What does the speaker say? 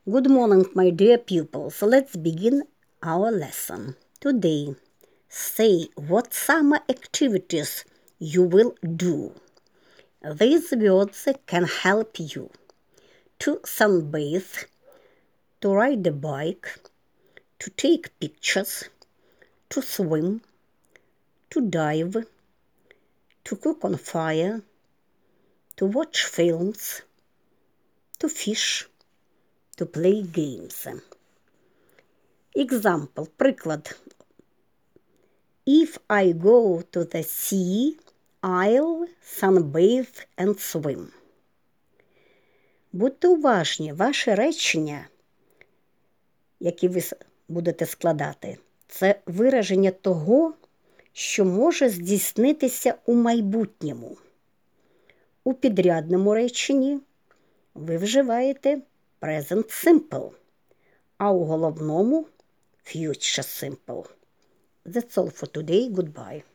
Good morning, my dear pupils. Let's begin our lesson. Today, say what summer activities you will do. These words can help you to sunbathe, to ride a bike, to take pictures, to swim, to dive, to cook on fire, to watch films, to fish, to play games. Example, приклад. If I go to the sea, I'll sunbathe and swim. Будьте уважні, ваші речення, які ви будете складати, це вираження того, що може здійснитися у майбутньому. У підрядному реченні ви вживаєте present simple, а у головному future simple. That's all for today. Goodbye.